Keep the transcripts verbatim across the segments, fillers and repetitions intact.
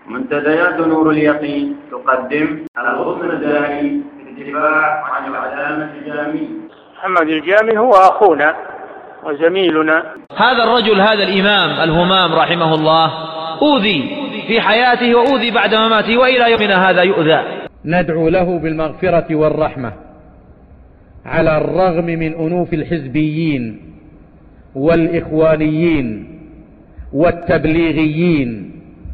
منتديات نور اليقين تقدم الغصن الداعي في الدفاع عن العلامة الجامي. محمد الجامي هو أخونا وزميلنا. هذا الرجل، هذا الإمام الهمام رحمه الله، أوذي في حياته وأوذي بعد مماته وإلى يومنا هذا يؤذى. ندعو له بالمغفرة والرحمة على الرغم من أنوف الحزبيين والإخوانيين والتبليغيين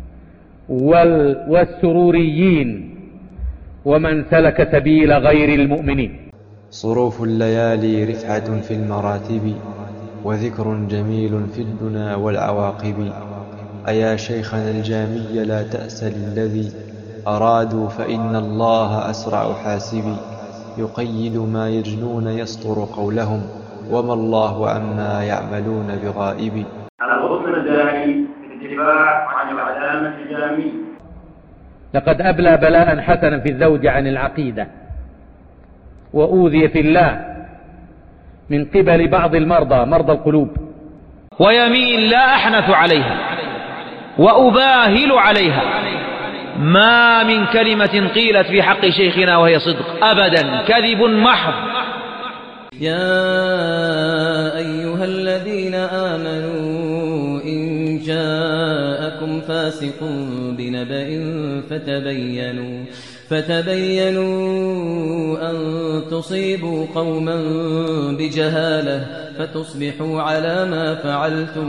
والسروريين ومن سلك سبيل غير المؤمنين. صروف الليالي رفعة في المراتب، وذكر جميل في الدنا والعواقب. أيا شيخنا الجامي لا تأس للذي أرادوا، فإن الله أسرع حاسب. يقيد ما يجنون يسطر قولهم، وما الله عما يعملون بغائب. الغصن الداعي في الدفاع عن العلامة الجامي. لقد أبلى بلاء حسنا في الزوج عن العقيدة، وأوذي في الله من قبل بعض المرضى مرضى القلوب. ويمين لا أحنث عليها وأباهل عليها، ما من كلمة قيلت في حق شيخنا وهي صدق أبدا، كذب محض. يا أيها الذين آمنوا إن جاءكم فاسق بنبأ فتبينوا فتبينوا أن تصيبوا قوما بجهالة فتصبحوا على ما فعلتم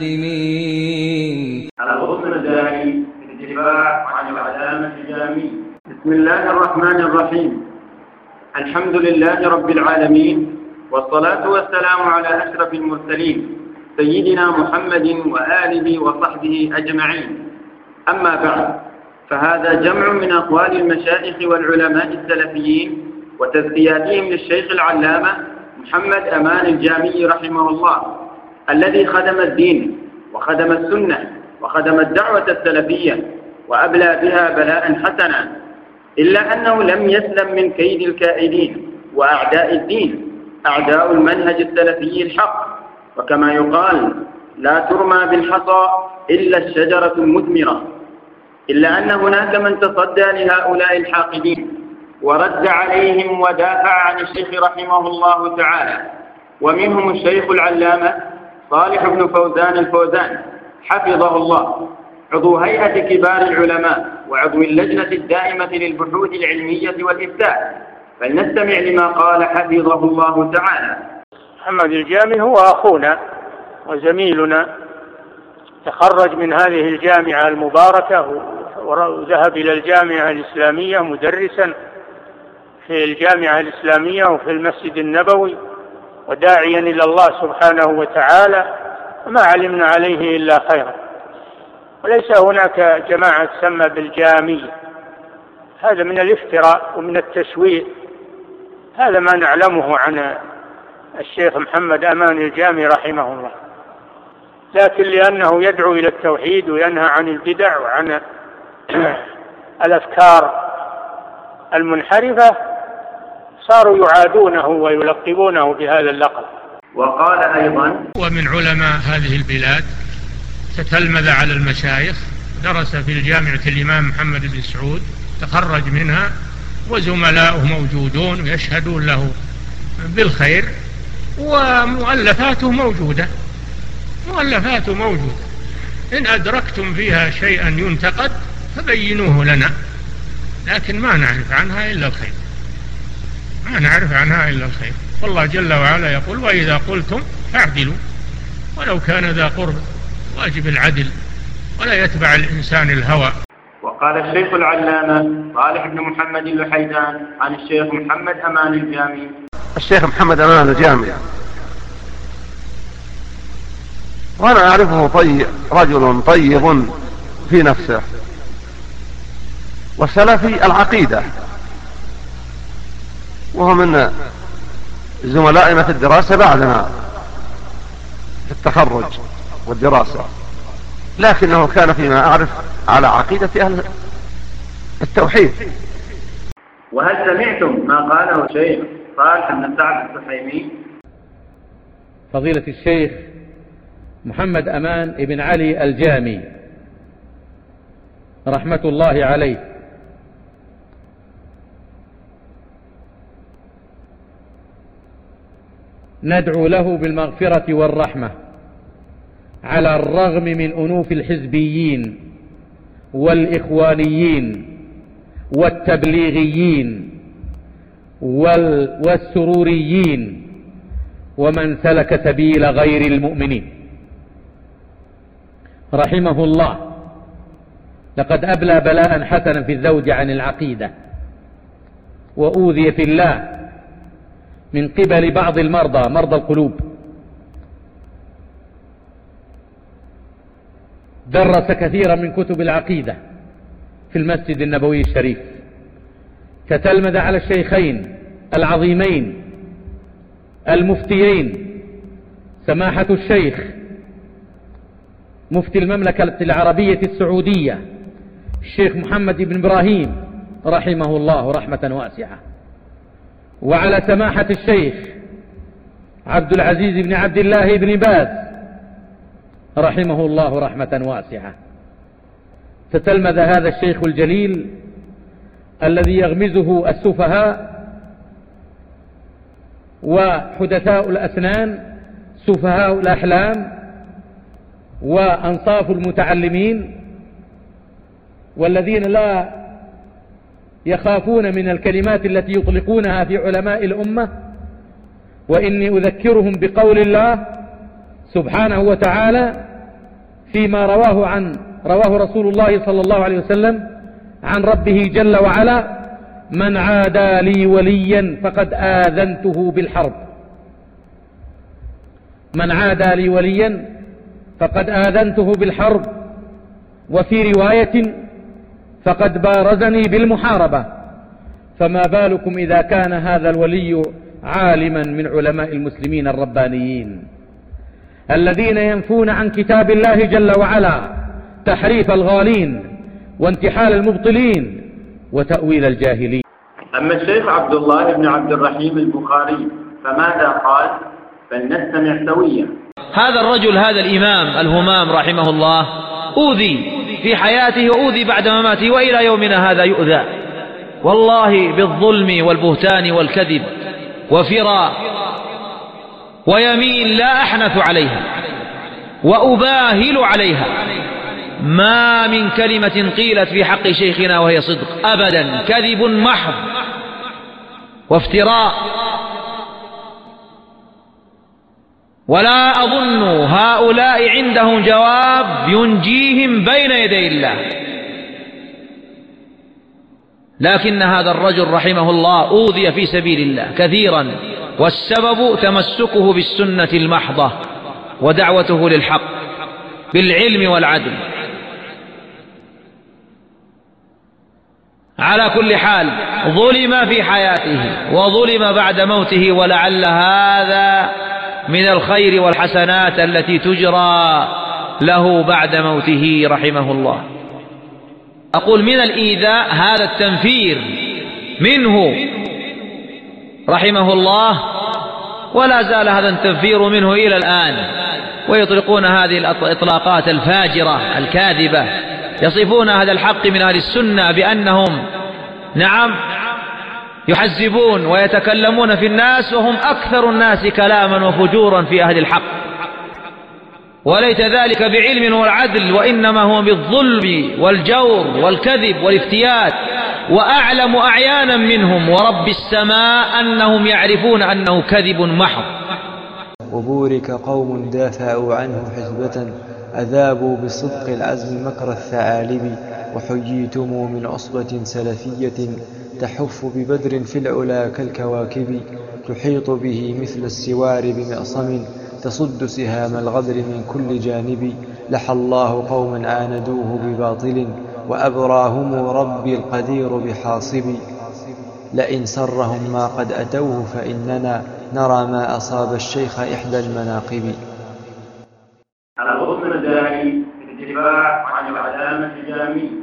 نادمين. الغصن الداعي في الدفاع عن العلامة الجامي. بسم الله الرحمن الرحيم. الحمد لله رب العالمين، والصلاة والسلام على أشرف المرسلين سيدنا محمد وآله وصحبه أجمعين. أما بعد، فهذا جمع من أقوال المشايخ والعلماء السلفيين وتزكياتهم للشيخ العلامة محمد أمان الجامي رحمه الله، الذي خدم الدين وخدم السنة وخدم الدعوة السلفية وأبلى بها بلاء حسنا، إلا أنه لم يسلم من كيد الكائدين وأعداء الدين، أعداء المنهج السلفي الحق. وكما يقال: لا ترمى بالحصى إلا الشجرة المثمرة. إلا أن هناك من تصدى لهؤلاء الحاقدين ورد عليهم ودافع عن الشيخ رحمه الله تعالى، ومنهم الشيخ العلامة صالح بن فوزان الفوزان حفظه الله، عضو هيئة كبار العلماء وعضو اللجنة الدائمة للبحوث العلمية والإفتاء. فلنستمع لما قال حفظه الله تعالى. محمد الجامي هو أخونا وزميلنا، تخرج من هذه الجامعة المباركة وذهب إلى الجامعة الإسلامية مدرسا في الجامعة الإسلامية وفي المسجد النبوي، وداعيا إلى الله سبحانه وتعالى، وما علمنا عليه إلا خيرا. وليس هناك جماعة تسمى بالجامية، هذا من الافتراء ومن التسويق. هذا ما نعلمه عن الشيخ محمد أمان الجامي رحمه الله. لكن لأنه يدعو إلى التوحيد وينهى عن البدع وعن الأفكار المنحرفة، صاروا يعادونه ويلقبونه بهذا اللقب. وقال أيضا: ومن علماء هذه البلاد، تتلمذ على المشايخ، درس في الجامعة الإمام محمد بن سعود، تخرج منها، وزملاؤه موجودون ويشهدون له بالخير، ومؤلفاته موجودة مؤلفاته موجودة إن أدركتم فيها شيئا ينتقد فبينوه لنا، لكن ما نعرف عنها إلا الخير ما نعرف عنها إلا الخير. والله جل وعلا يقول: وإذا قلتم فاعدلوا ولو كان ذا قرب. واجب العدل ولا يتبع الإنسان الهوى. وقال الشيخ العلامة صالح بن محمد اللحيدان عن الشيخ محمد أمان الجامي. الشيخ محمد أمان الجامي وأنا أعرفه طيب، رجل طيب في نفسه، والسلفي العقيدة، وهو من زملائنا في الدراسة بعدنا في التخرج والدراسة، لكنه كان فيما أعرف على عقيدة أهل التوحيد. وهل سمعتم ما قاله الشيخ صالح بن سعد السحيمي؟ فضيلة الشيخ محمد أمان ابن علي الجامي رحمة الله عليه ندعو له بالمغفرة والرحمة على الرغم من أنوف الحزبيين والإخوانيين والتبليغيين والسروريين ومن سلك سبيل غير المؤمنين رحمه الله. لقد أبلى بلاء حسنا في الزوج عن العقيدة، وأوذي في الله من قبل بعض المرضى مرضى القلوب. درس كثيرا من كتب العقيدة في المسجد النبوي الشريف، تتلمذ على الشيخين العظيمين المفتيين سماحة الشيخ مفتي المملكة العربية السعودية الشيخ محمد بن إبراهيم رحمه الله رحمة واسعة، وعلى سماحة الشيخ عبد العزيز بن عبد الله بن باز رحمه الله رحمة واسعة. تتلمذ هذا الشيخ الجليل الذي يغمزه السفهاء وحدثاء الأسنان سفهاء الأحلام وأنصاف المتعلمين والذين لا يخافون من الكلمات التي يطلقونها في علماء الأمة. وإني أذكرهم بقول الله سبحانه وتعالى فيما رواه عن رواه رسول الله صلى الله عليه وسلم عن ربه جل وعلا: من عادى لي وليا فقد آذنته بالحرب. من عادى لي وليا فقد آذنته بالحرب، وفي رواية فقد بارزني بالمحاربة. فما بالكم إذا كان هذا الولي عالما من علماء المسلمين الربانيين الذين ينفون عن كتاب الله جل وعلا تحريف الغالين وانتحال المبطلين وتأويل الجاهلين. أما الشيخ عبد الله بن عبد الرحيم البخاري فماذا قال؟ فلنستمع سويا. هذا الرجل هذا الإمام الهمام رحمه الله أوذي في حياته وأوذي بعد مماته، وإلى يومنا هذا يؤذى والله بالظلم والبهتان والكذب وفراء ويمين لا أحنث عليها وأباهل عليها. ما من كلمة قيلت في حق شيخنا وهي صدق أبدا، كذب محض وافتراء. ولا أظن هؤلاء عندهم جواب ينجيهم بين يدي الله. لكن هذا الرجل رحمه الله أوذي في سبيل الله كثيرا، والسبب تمسكه بالسنة المحضة ودعوته للحق بالعلم والعدل. على كل حال ظلم في حياته وظلم بعد موته، ولعل هذا من الخير والحسنات التي تجرى له بعد موته رحمه الله. أقول من الإيذاء هذا التنفير منه رحمه الله، ولا زال هذا التنفير منه إلى الآن، ويطلقون هذه الإطلاقات الفاجرة الكاذبة، يصفون هذا الحق من أهل السنة بأنهم نعم يحزبون ويتكلمون في الناس وهم أكثر الناس كلاما وفجورا في أهل الحق، وليس ذلك بعلم والعدل، وإنما هو بالظلم والجور والكذب والافتيات. وأعلم أعيانا منهم ورب السماء أنهم يعرفون أنه كذب محض. وبورك قوم دافعوا عنه حزبة أذابوا بالصدق العزم مكر الثعالب، وحييتم من عصبة سلفية تحف ببدر في العلا كالكواكب، تحيط به مثل السوار بمعصم تصد سهام الغدر من كل جانب. لحى الله قوما عاندوه بباطل وأبراهم ربي القدير بحاصب. لئن سرهم ما قد أتوه فإننا نرى ما أصاب الشيخ إحدى المناقب. الغصن الداعي في الدفاع عن العلامة الجامي